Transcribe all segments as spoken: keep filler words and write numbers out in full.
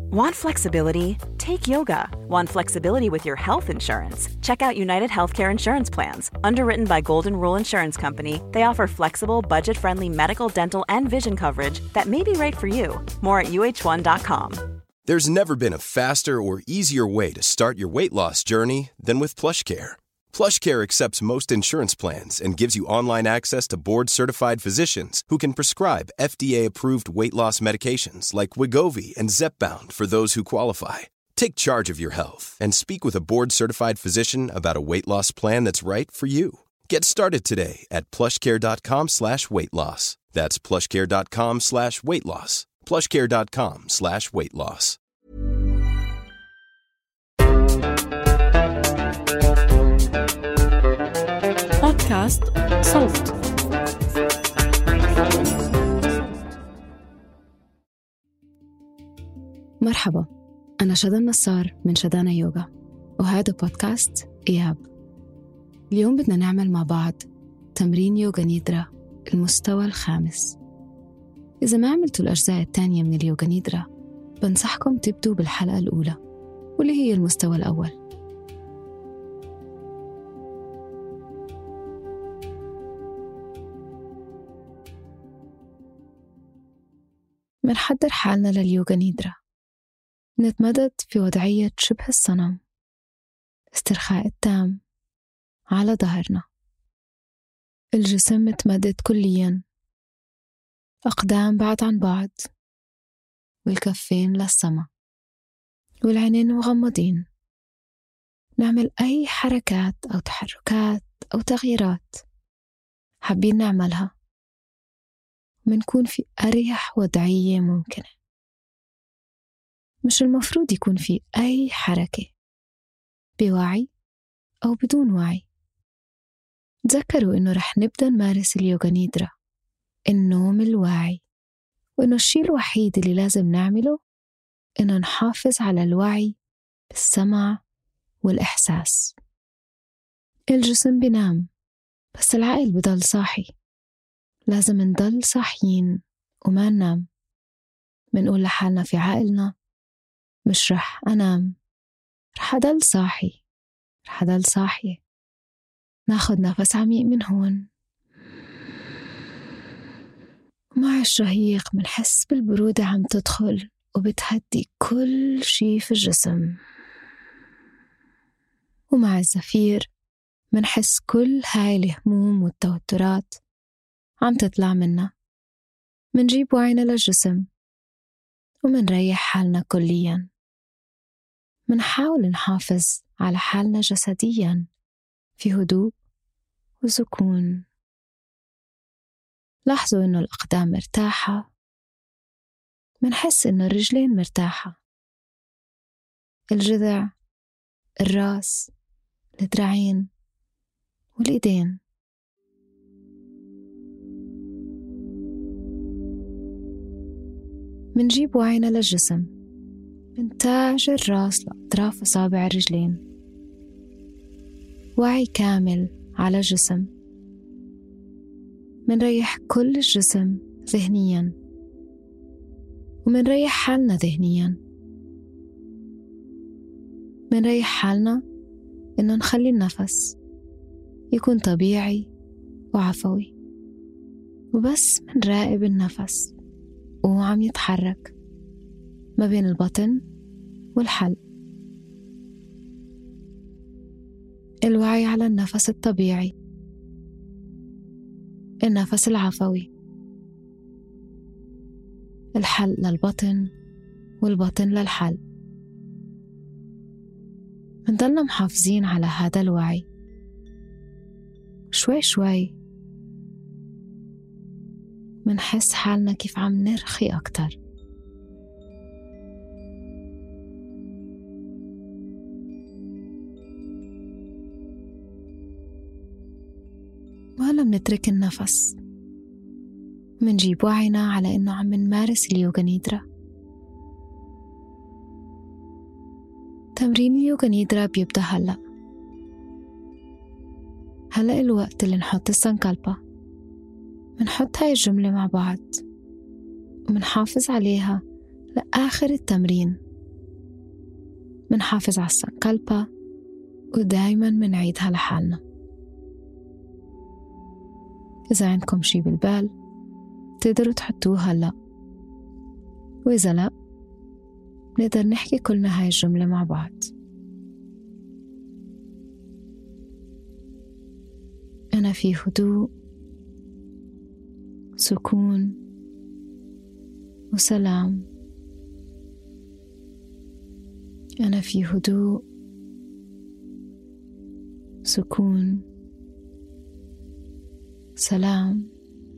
Want flexibility? Take yoga. Want flexibility with your health insurance? Check out United Healthcare Insurance Plans. Underwritten by Golden Rule Insurance Company, they offer flexible, budget-friendly medical, dental, and vision coverage that may be right for you. More at U H one dot com. There's never been a faster or easier way to start your weight loss journey than with PlushCare. PlushCare accepts most insurance plans and gives you online access to board-certified physicians who can prescribe F D A-approved weight loss medications like Wegovy and Zepbound for those who qualify. Take charge of your health and speak with a board-certified physician about a weight loss plan that's right for you. Get started today at plushcare.com slash weight loss. That's plushcare.com slash weight loss. plushcare.com slash weight loss. بودكاست صوت. مرحبا، أنا شذى النصار من شذانا يوغا، وهذا بودكاست إياب. اليوم بدنا نعمل مع بعض تمرين يوغا نيدرا المستوى الخامس. إذا ما عملتوا الأجزاء الثانية من اليوغا نيدرا بنصحكم تبدوا بالحلقة الأولى واللي هي المستوى الأول. منحضر حالنا لليوغا نيدرا، نتمدد في وضعية شبه الصنم، استرخاء التام على ظهرنا، الجسم متمدد كلياً، أقدام بعد عن بعض، والكفين للسما، والعينين مغمضين. نعمل أي حركات أو تحركات أو تغييرات حابين نعملها، منكون في أريح وضعية ممكنة. مش المفروض يكون في أي حركة بوعي أو بدون وعي. تذكروا إنه رح نبدأ نمارس اليوغا نيدرا النوم الواعي، وإنه الشيء الوحيد اللي لازم نعمله إنه نحافظ على الوعي بالسمع والإحساس. الجسم بينام بس العقل بضل صاحي. لازم نضل صاحيين وما ننام. منقول لحالنا في عقلنا مش رح أنام، رح أضل صاحي، رح أضل صاحية. ناخد نفس عميق من هون، ومع الشهيق منحس بالبرودة عم تدخل وبتهدي كل شي في الجسم، ومع الزفير منحس كل هاي الهموم والتوترات عم تطلع منا. منجيب وعينا للجسم ومنريح حالنا كلياً. منحاول نحافظ على حالنا جسدياً في هدوء وسكون. لاحظوا إنه الأقدام مرتاحة، منحس إنه الرجلين مرتاحة، الجذع، الرأس، الذراعين والإيدين. منجيب وعينا للجسم من تاج الرأس لأطراف أصابع الرجلين، وعي كامل على الجسم. منريح كل الجسم ذهنياً، ومنريح حالنا ذهنياً. منريح حالنا إنه نخلي النفس يكون طبيعي وعفوي، وبس منراقب النفس وهو عم يتحرك ما بين البطن والحلق. الوعي على النفس الطبيعي، النفس العفوي، الحلق للبطن والبطن للحلق. منضلنا محافظين على هذا الوعي. شوي شوي منحس حالنا كيف عم نرخي أكتر. وهلا منترك النفس، منجيب وعينا على إنه عم نمارس اليوغا نيدرا. تمرين اليوغا نيدرا بيبدأ هلأ. هلأ الوقت اللي نحط السنكالبا. منحط هاي الجملة مع بعض ومنحافظ عليها لآخر التمرين منحافظ على السنكالبا ودايما منعيدها لحالنا. إذا عندكم شي بالبال تقدروا تحطوه هلأ، وإذا لا نقدر نحكي كلنا هاي الجملة مع بعض. أنا في هدوء، سكون وسلام. أنا في هدوء، سكون، سلام.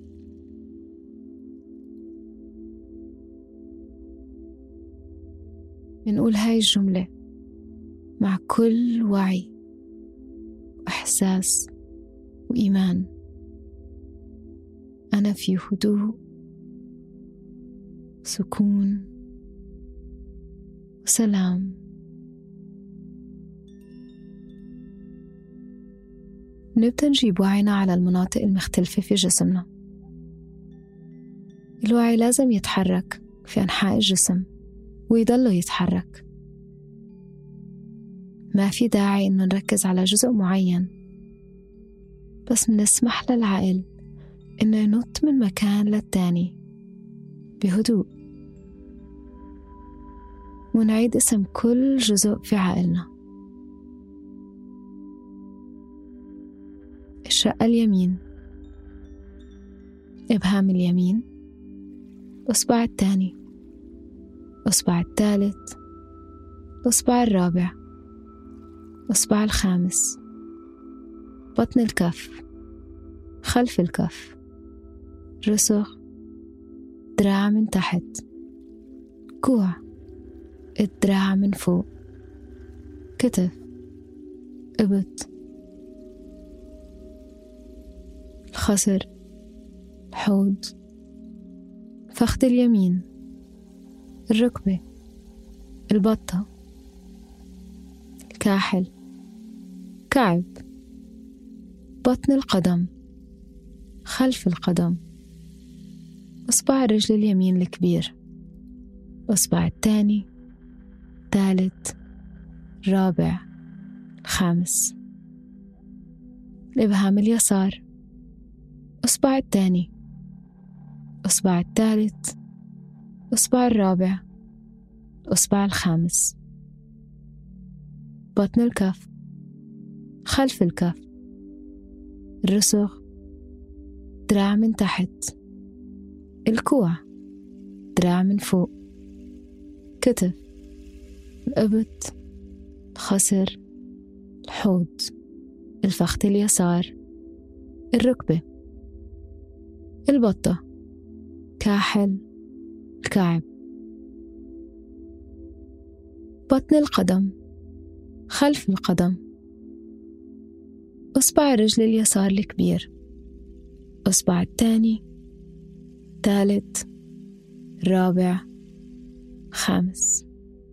بنقول هاي الجملة مع كل وعي وإحساس وإيمان. أنا في هدوء، سكون وسلام. نبدأ نجيب وعينا على المناطق المختلفة في جسمنا. الوعي لازم يتحرك في أنحاء الجسم ويضله يتحرك. ما في داعي إنه نركز على جزء معين، بس منسمح للعقل إنه ينط من مكان للتاني بهدوء، ونعيد اسم كل جزء في عقلنا. الشقة اليمين، إبهام اليمين، أصبع التاني، أصبع الثالث، أصبع الرابع، أصبع الخامس، بطن الكف، خلف الكف، رسغ، دراع من تحت، كوع، الدراع من فوق، كتف، إبط، الخصر، الحوض، فخذ اليمين، الركبة، البطة، الكاحل، كعب، بطن القدم، خلف القدم، أصبع الرجل اليمين الكبير، أصبع الثاني، الثالث، الرابع، الخامس، الإبهام اليسار، أصبع الثاني، أصبع الثالث، أصبع الرابع، أصبع الخامس، بطن الكف، خلف الكف، الرسغ، دراع من تحت، الكوع، دراع من فوق، كتف، الإبط، الخصر، الحوض، الفخذ اليسار، الركبة، البطة، كاحل، الكعب، بطن القدم، خلف القدم، أصبع الرجل اليسار الكبير، أصبع الثاني، الثالث، الرابع، خامس.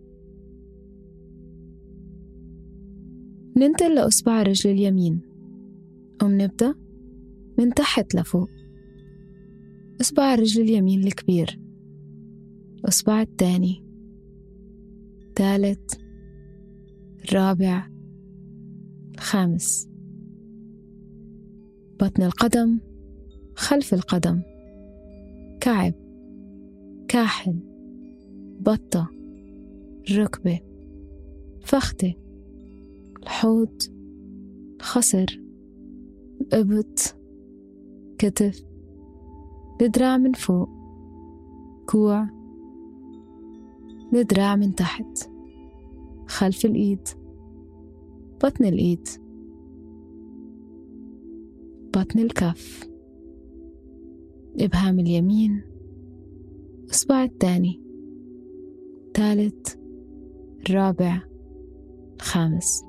ننتقل لأصبع الرجل اليمين ومنبدأ من تحت لفوق. أصبع الرجل اليمين الكبير، أصبع الثاني، الثالث، الرابع، الخامس، بطن القدم، خلف القدم، كعب، كاحل، بطة، الركبة، فخذة، الحوض، الخصر، الإبط، كتف، الدراع من فوق، كوع، الدراع من تحت، خلف الإيد، بطن الإيد، بطن الكف، إبهام اليمين، أصبع الثاني، الثالث، الرابع، الخامس.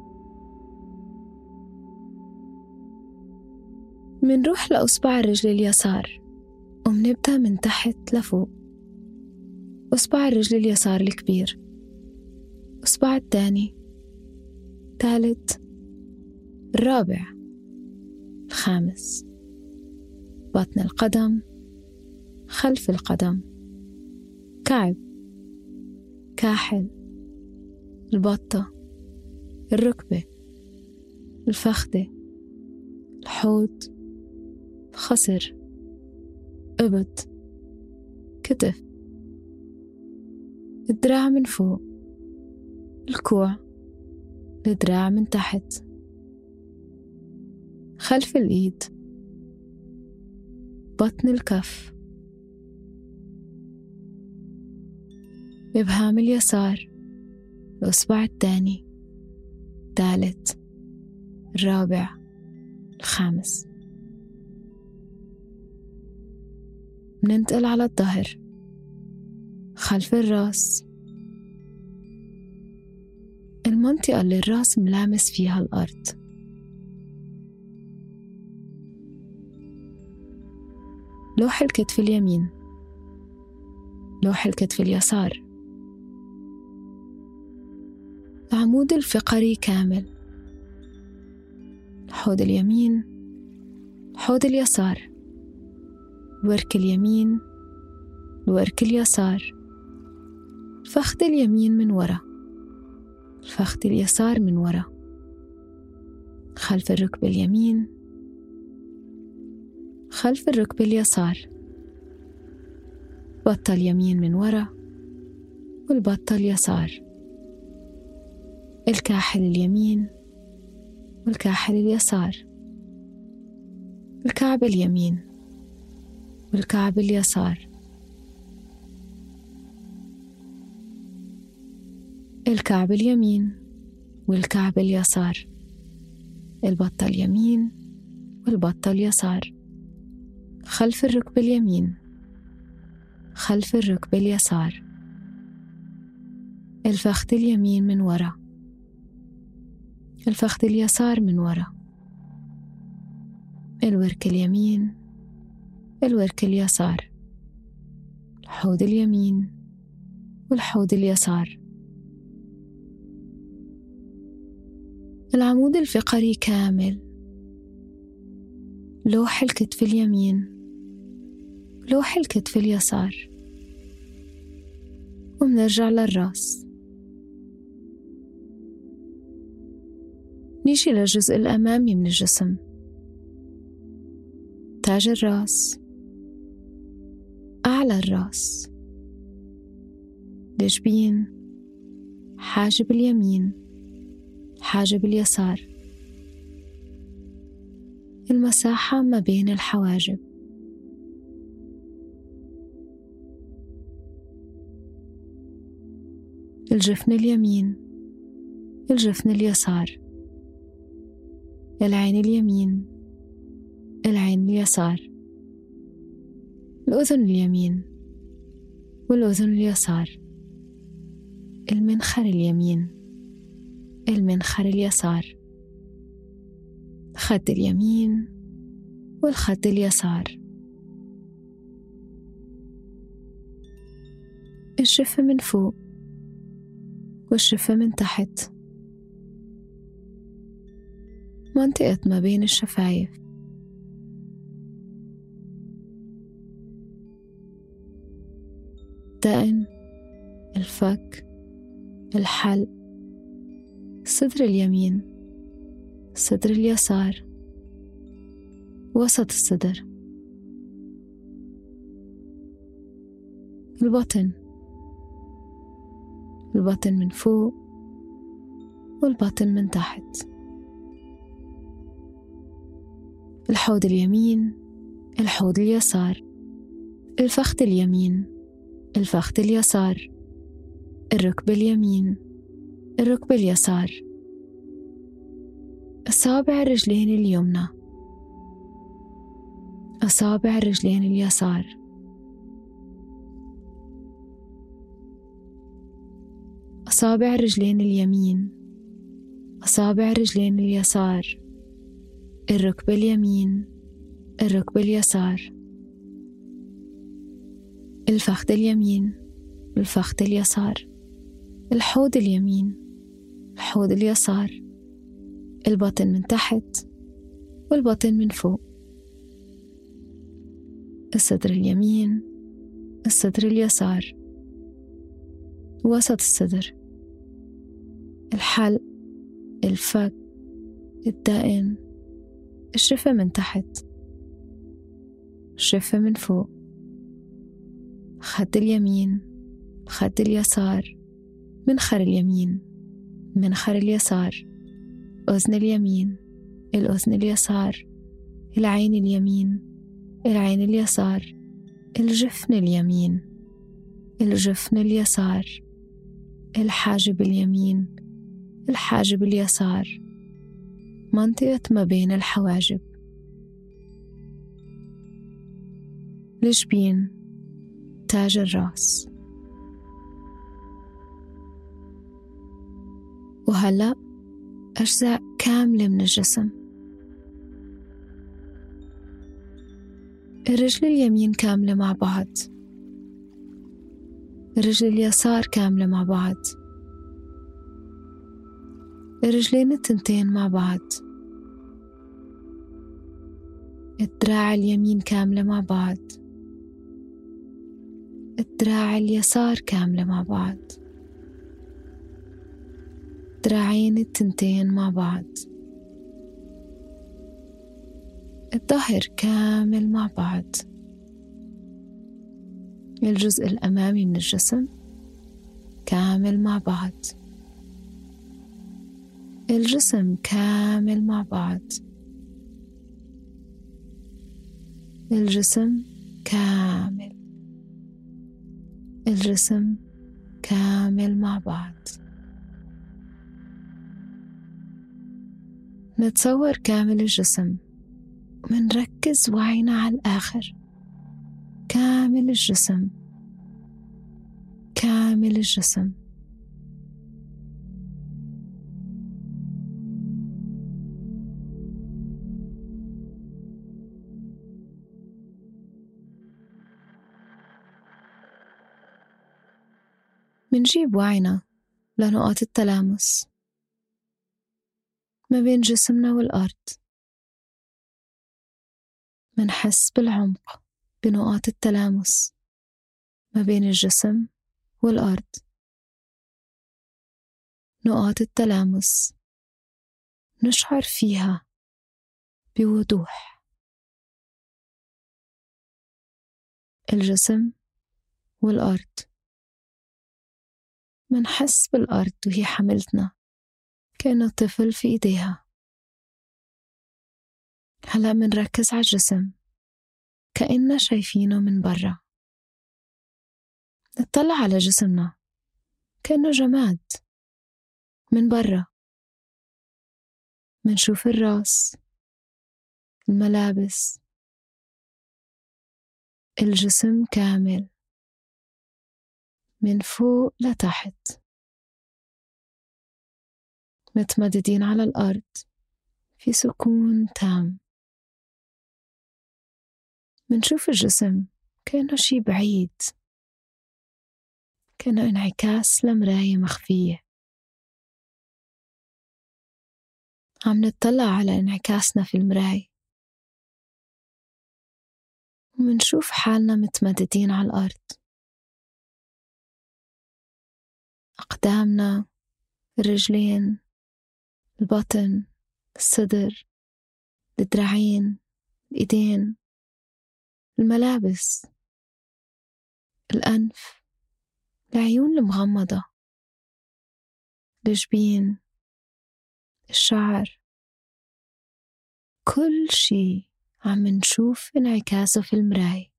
منروح لأصبع الرجل اليسار ومنبدأ من تحت لفوق. أصبع الرجل اليسار الكبير، أصبع الثاني، الثالث، الرابع، الخامس، بطن القدم، خلف القدم، كعب، كاحل، البطة، الركبة، الفخذة، الحوض، الخصر، إبط، كتف، الدراع من فوق، الكوع، الدراع من تحت، خلف الإيد، بطن الكف، إبهام اليسار، الأصبع الثاني، الثالث، الرابع، الخامس. بننتقل على الظهر، خلف الرأس، المنطقة اللي الرأس ملامس فيها الأرض. لوح الكتف اليمين، لوح الكتف اليسار، العمود الفقري كامل، الحوض اليمين، الحوض اليسار، الورك اليمين، الورك اليسار، الفخذ اليمين من ورا، الفخذ اليسار من ورا، خلف الركبة اليمين، خلف الركبة اليسار، بطة اليمين من ورا والبطة اليسار، الكاحل اليمين والكاحل اليسار، الكعب اليمين والكعب اليسار، الكعب اليمين والكعب اليسار، البطة اليمين والبطة اليسار، خلف الركبة اليمين، خلف الركبة اليسار، الفخذ اليمين من ورا، الفخذ اليسار من ورا، الورك اليمين، الورك اليسار، الحوض اليمين والحوض اليسار، العمود الفقري كامل، لوح الكتف اليمين، لوح الكتف اليسار، ومنرجع للرأس. نيجي للجزء الأمامي من الجسم، تاج الرأس، أعلى الرأس، الجبين، حاجب اليمين، حاجب اليسار، المساحة ما بين الحواجب، الجفن اليمين، الجفن اليسار، العين اليمين، العين اليسار، الأذن اليمين والأذن اليسار، المنخر اليمين، المنخر اليسار، الخد اليمين والخد اليسار، الشفة من فوق والشفة من تحت، منطقة ما بين الشفايف، الدقن، الفك، الحلق، الصدر اليمين، الصدر اليسار، وسط الصدر، البطن، البطن من فوق والبطن من تحت، الحوض اليمين، الحوض اليسار، الفخذ اليمين، الفخذ اليسار، الركبة اليمين، الركبة اليسار، أصابع الرجلين اليمنى، أصابع الرجلين اليسار، أصابع الرجلين اليمين، أصابع الرجلين اليسار، الركبة اليمين، الركبة اليسار، الفخذ اليمين، الفخذ اليسار، الحوض اليمين، الحوض اليسار، البطن من تحت والبطن من فوق، الصدر اليمين، الصدر اليسار، وسط الصدر، الحلق، الفك، الدقن، الشفة من تحت، الشفة من فوق، خد اليمين، خد اليسار، منخر اليمين، منخر اليسار، أذن اليمين، الأذن اليسار، العين اليمين، العين اليسار، الجفن اليمين، الجفن اليسار، الحاجب اليمين، الحاجب اليسار، منطقة ما بين الحواجب، الجبين، تاج الرأس. وهلأ أجزاء كاملة من الجسم. الرجل اليمين كاملة مع بعض، الرجل اليسار كاملة مع بعض، الرجلين التنتين مع بعض، الدراع اليمين كاملة مع بعض، الدراع اليسار كاملة مع بعض، دراعين التنتين مع بعض، الظهر كامل مع بعض، الجزء الأمامي من الجسم كامل مع بعض، الجسم كامل مع بعض، الجسم كامل، الجسم كامل مع بعض. نتصور كامل الجسم ومنركز وعينا على الآخر. كامل الجسم، كامل الجسم. منجيب وعينا لنقاط التلامس ما بين جسمنا والأرض. منحس بالعمق بنقاط التلامس ما بين الجسم والأرض. نقاط التلامس نشعر فيها بوضوح. الجسم والأرض. منحس بالأرض وهي حملتنا كأنه طفل في إيديها. هلأ منركز على الجسم كأننا شايفينه من برا. نطلع على جسمنا كأنه جماد من برا. منشوف الراس، الملابس، الجسم كامل من فوق لتحت، متمددين على الأرض في سكون تام. منشوف الجسم كأنه شي بعيد، كأنه انعكاس لمراية مخفية. عم نتطلع على انعكاسنا في المراية ومنشوف حالنا متمددين على الأرض. أقدامنا، الرجلين، البطن، الصدر، الذراعين، الإيدين، الملابس، الأنف، العيون المغمضة، الجبين، الشعر. كل شي عم نشوف انعكاسه في المراية.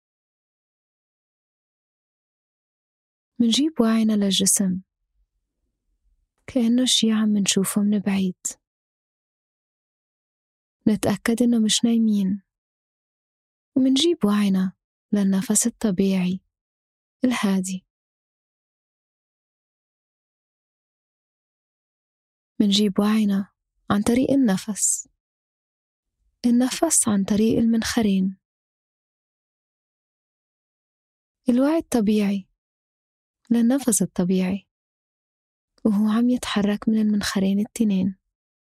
منجيب وعينا للجسم كأنه شي عم نشوفه من بعيد. نتأكد إنه مش نايمين، ومنجيب وعينا للنفس الطبيعي الهادي. منجيب وعينا عن طريق النفس، النفس عن طريق المنخرين. الوعي الطبيعي للنفس الطبيعي وهو عم يتحرك من المنخرين التنين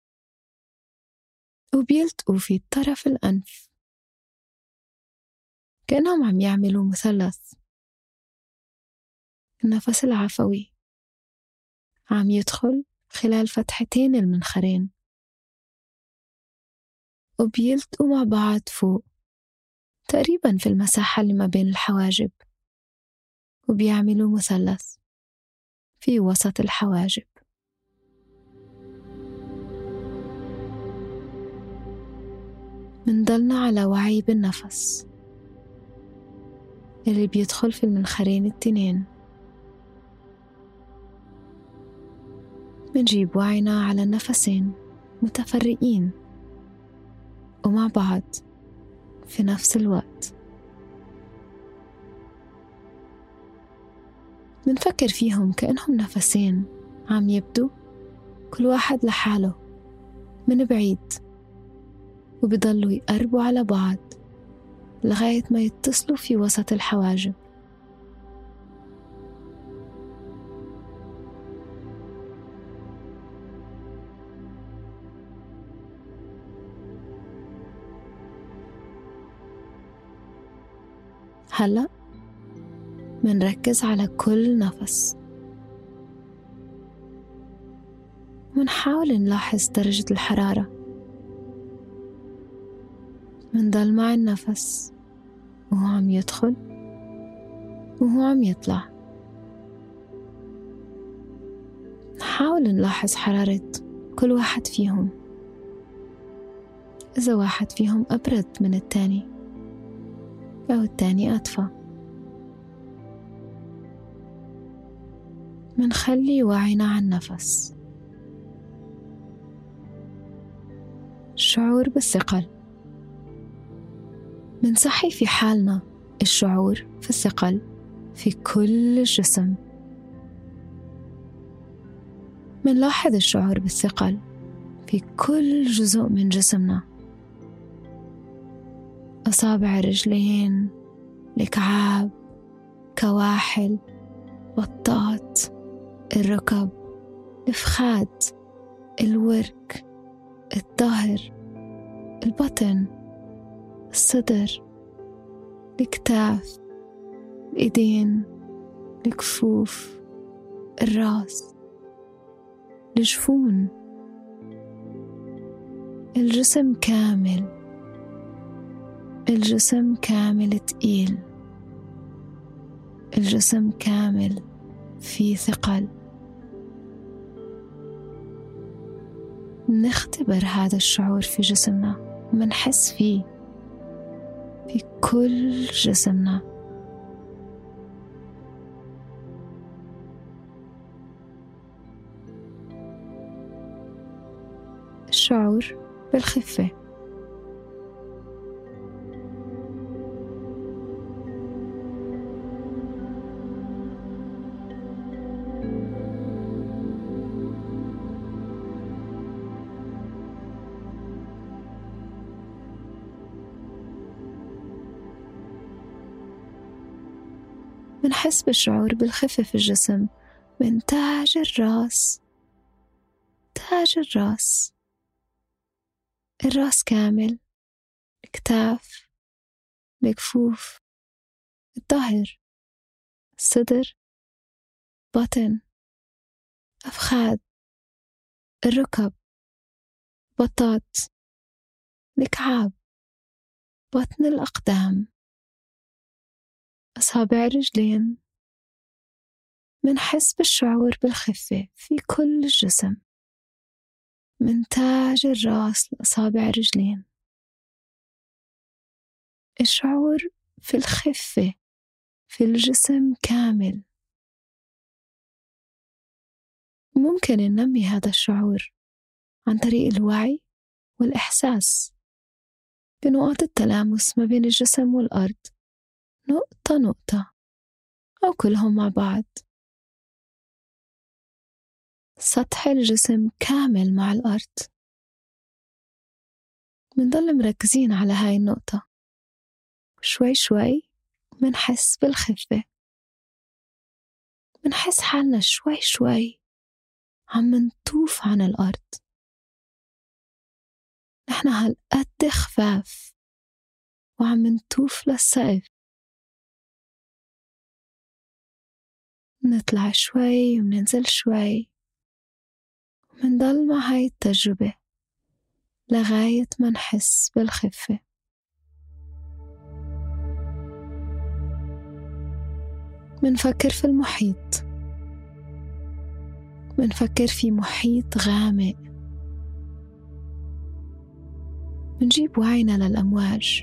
وبيلتقوا في طرف الأنف كأنهم عم يعملوا مثلث. النفس العفوي عم يدخل خلال فتحتين المنخرين، وبيلتقوا مع بعض فوق تقريبا في المساحة اللي ما بين الحواجب، وبيعملوا مثلث في وسط الحواجب. منضلنا على وعي بالنفس اللي بيدخل في المنخرين التنين. منجيب وعينا على النفسين متفرقين ومع بعض في نفس الوقت. منفكر فيهم كأنهم نفسين عم يبدو كل واحد لحاله من بعيد، وبيضلوا يقربوا على بعض لغاية ما يتصلوا في وسط الحواجب. هلأ منركز على كل نفس، ونحاول نلاحظ درجة الحرارة. منضل مع النفس وهو عم يدخل وهو عم يطلع. نحاول نلاحظ حرارة كل واحد فيهم، إذا واحد فيهم أبرد من التاني أو التاني أدفى. منخلي وعينا على النفس. الشعور بالثقل. منصحي في حالنا الشعور في الثقل في كل الجسم. منلاحظ الشعور بالثقل في كل جزء من جسمنا، أصابع الرجلين، الكعاب، كواحل، بطات، الركب، الفخاد، الورك، الظهر، البطن، الصدر، الكتاف، الإيدين، الكفوف، الرأس، الجفون، الجسم كامل. الجسم كامل تقيل، الجسم كامل في ثقل. نختبر هذا الشعور في جسمنا، منحس فيه في كل جسمنا. الشعور بالخفة. منحس بالشعور بالخفة في الجسم من تاج الرأس، تاج الرأس، الرأس كامل، الكتاف، الكفوف، الظهر، الصدر، بطن، أفخاذ، الركب، بطات، الكعاب، بطن الأقدام، أصابع الرجلين. منحس بالشعور بالخفة في كل الجسم من تاج الرأس لأصابع الرجلين. الشعور في الخفة في الجسم كامل. ممكن ننمي هذا الشعور عن طريق الوعي والإحساس بنقاط التلامس ما بين الجسم والأرض، نقطة نقطة أو كلهم مع بعض. سطح الجسم كامل مع الأرض. منضل مركزين على هاي النقطة، شوي شوي منحس بالخفة. منحس حالنا شوي شوي عم منطوف عن الأرض. نحن هالقد خفاف وعم منطوف للسقف. نطلع شوي وننزل شوي منضل مع هاي التجربة لغاية ما نحس بالخفة. منفكر في المحيط، منفكر في محيط غامق، منجيب وعينا للأمواج.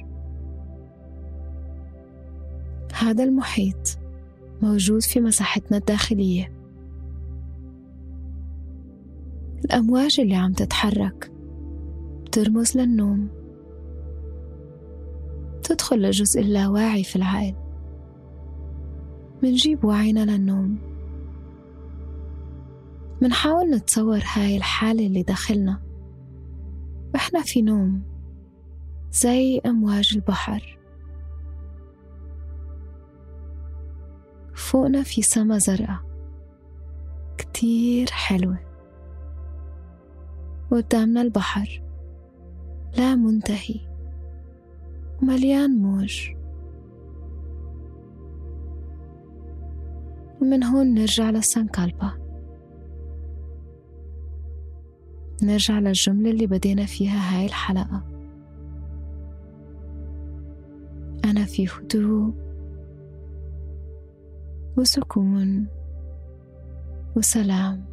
هذا المحيط موجود في مساحتنا الداخلية. الأمواج اللي عم تتحرك بترمز للنوم، تدخل لجزء اللاواعي في العقل. منجيب وعينا للنوم، منحاول نتصور هاي الحالة اللي داخلنا وإحنا في نوم زي أمواج البحر. فوقنا في سما زرقاء كتير حلوة، وقدامنا البحر لا منتهي ومليان موج. ومن هون نرجع للسانكالبا، نرجع للجملة اللي بدينا فيها هاي الحلقة: أنا في هدوء وسكون وسلام.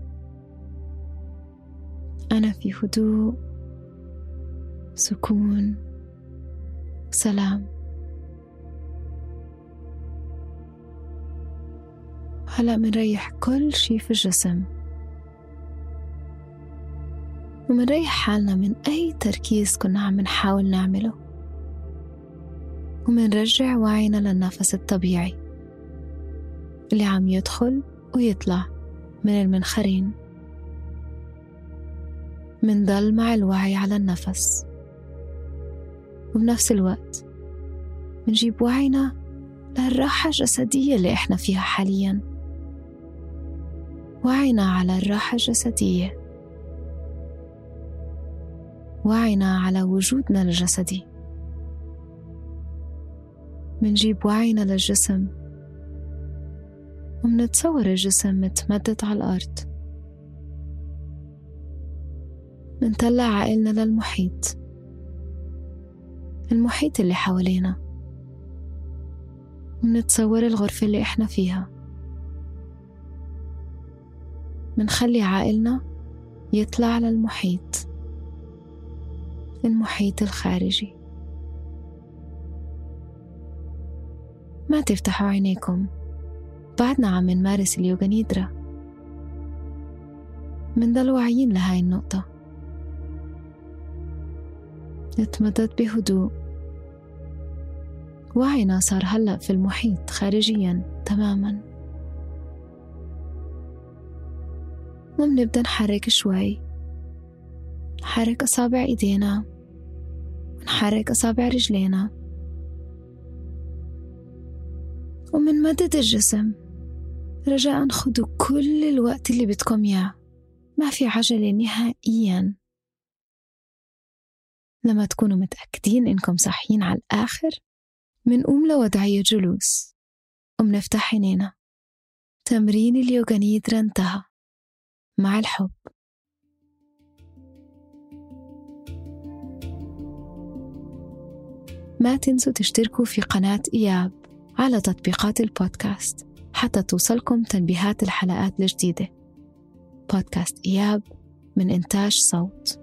أنا في هدوء سكون وسلام. هلأ منريح كل شي في الجسم، ومنريح حالنا من أي تركيز كنا عم نحاول نعمله، ومنرجع وعينا للنفس الطبيعي اللي عم يدخل ويطلع من المنخرين. منضل مع الوعي على النفس، وبنفس الوقت منجيب وعينا للراحة الجسدية اللي إحنا فيها حالياً. وعينا على الراحة الجسدية، وعينا على وجودنا الجسدي. منجيب وعينا للجسم، ومنتصور الجسم متمدد على الأرض. منطلع عقلنا للمحيط، المحيط اللي حوالينا. منتصور الغرفة اللي إحنا فيها. منخلي عقلنا يطلع للمحيط، المحيط الخارجي. ما تفتحوا عينيكم، بعدنا عم نمارس اليوغا نيدرا. منضل واعيين لهاي النقطة. نتمدد بهدوء. وعينا صار هلأ في المحيط خارجيا تماما. ومنبدأ نحرك شوي، نحرك أصابع إيدينا ونحرك أصابع رجلينا، ومنمدد الجسم. رجاء خدوا كل الوقت اللي بدكم إياه، ما في عجلة نهائيا. لما تكونوا متأكدين إنكم صحيين على الآخر، منقوم لوضعية جلوس ومنفتح عينينا. تمرين اليوغا نيدرا انتهى. مع الحب. ما تنسوا تشتركوا في قناة إياب على تطبيقات البودكاست حتى توصلكم تنبيهات الحلقات الجديدة. بودكاست إياب من إنتاج صوت.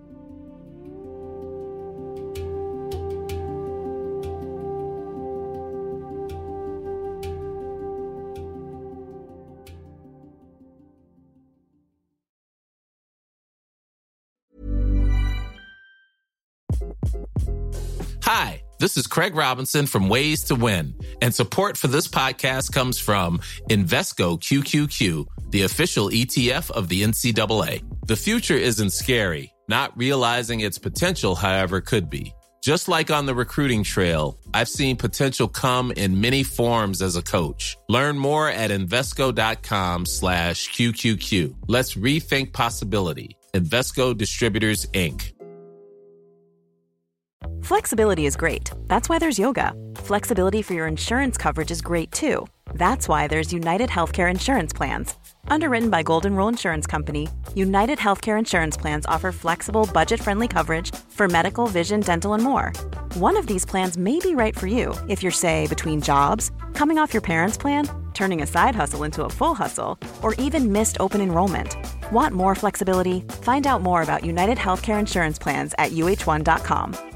Hi, this is Craig Robinson from Ways to Win, and support for this podcast comes from Invesco Q Q Q, the official E T F of the N C double A. The future isn't scary. Not realizing its potential, however, could be. Just like on the recruiting trail, I've seen potential come in many forms as a coach. Learn more at Invesco.com slash QQQ. Let's rethink possibility. Invesco Distributors, Incorporated. Flexibility is great. That's why there's yoga. Flexibility for your insurance coverage is great too. That's why there's United Healthcare Insurance Plans. Underwritten by Golden Rule Insurance Company, United Healthcare Insurance Plans offer flexible, budget-friendly coverage for medical, vision, dental, and more. One of these plans may be right for you if you're, say, between jobs, coming off your parents' plan, turning a side hustle into a full hustle, or even missed open enrollment. Want more flexibility? Find out more about United Healthcare Insurance Plans at U H one dot com.